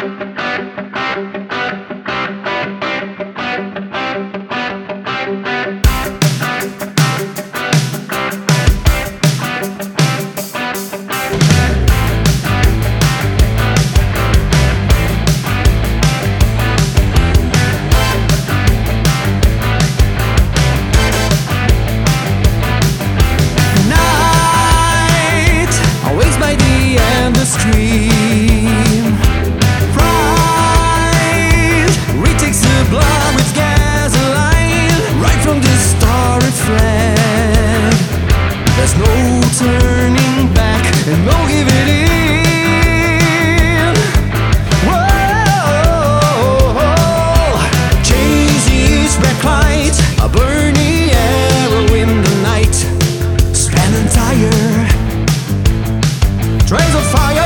Scream, pride retakes the blood with gasoline, right from the starry flag. There's no turning back and no giving in. Whoa, chasing each red light, a burning arrow in the night, spent entire trails of fire.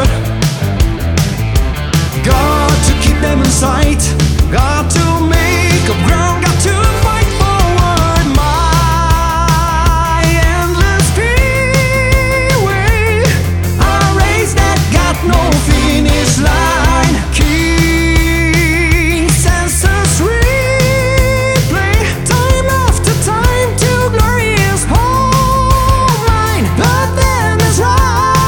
In sight, got to make up ground, got to fight forward. My endless freeway, a race that got no finish line. Keen senses replay, time after time till glory is home line. But then is right.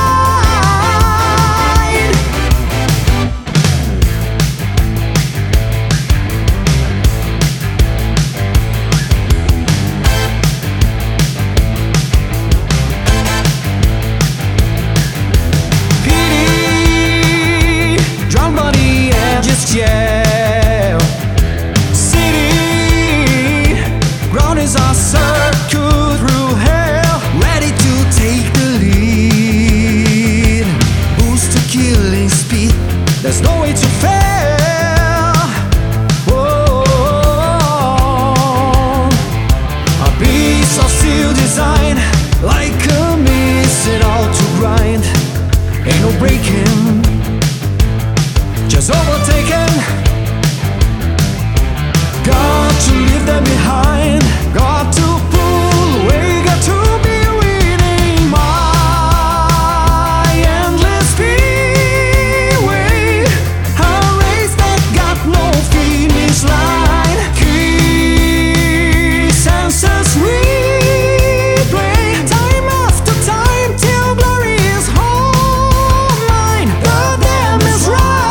Yeah, city ground is our circle through hell, ready to take the lead. Boost to killing speed, there's no way to fail. Whoa, a piece of steel design, like a missile all to grind. Ain't no breaking, just overtaken. Got to leave them behind, got to pull away, got to be winning. My endless freeway, a race that got no finish line. Key senses replay, time after time till glory is home line. The dam is right.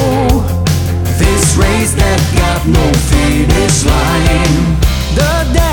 No finish line. The